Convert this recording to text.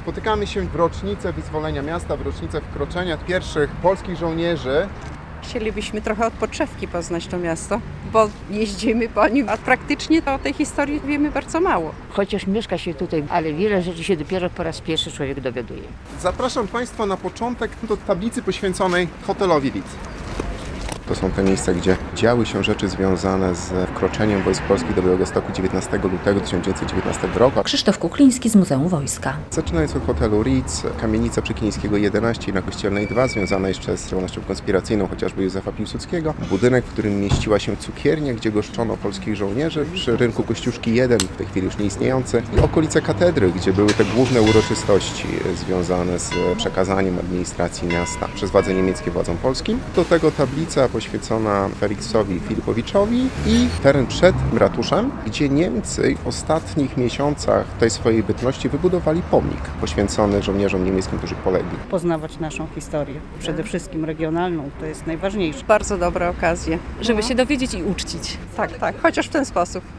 Spotykamy się w rocznicę wyzwolenia miasta, w rocznicę wkroczenia pierwszych polskich żołnierzy. Chcielibyśmy trochę od podszewki poznać to miasto, bo jeździmy po nim, a praktycznie to o tej historii wiemy bardzo mało. Chociaż mieszka się tutaj, ale wiele rzeczy się dopiero po raz pierwszy człowiek dowiaduje. Zapraszam Państwa na początek do tablicy poświęconej hotelowi Lidz. To są te miejsca, gdzie działy się rzeczy związane z wkroczeniem wojsk polskich do Białegostoku 19 lutego 1919 roku. Krzysztof Kukliński z Muzeum Wojska. Zaczynając od hotelu Ritz, kamienica przy Kilińskiego 11 i na Kościelnej 2, związana jeszcze z działalnością konspiracyjną chociażby Józefa Piłsudskiego. Budynek, w którym mieściła się cukiernia, gdzie goszczono polskich żołnierzy, przy rynku Kościuszki 1, w tej chwili już nieistniejący, i okolice katedry, gdzie były te główne uroczystości związane z przekazaniem administracji miasta przez władze niemieckie władzom polskim. Do tego tablica poświęcona Feliksowi Filipowiczowi i teren przed ratuszem, gdzie Niemcy w ostatnich miesiącach tej swojej bytności wybudowali pomnik poświęcony żołnierzom niemieckim, którzy polegli. Poznawać naszą historię, przede wszystkim regionalną, to jest najważniejsze. Bardzo dobra okazja. Żeby się dowiedzieć i uczcić. Tak, chociaż w ten sposób.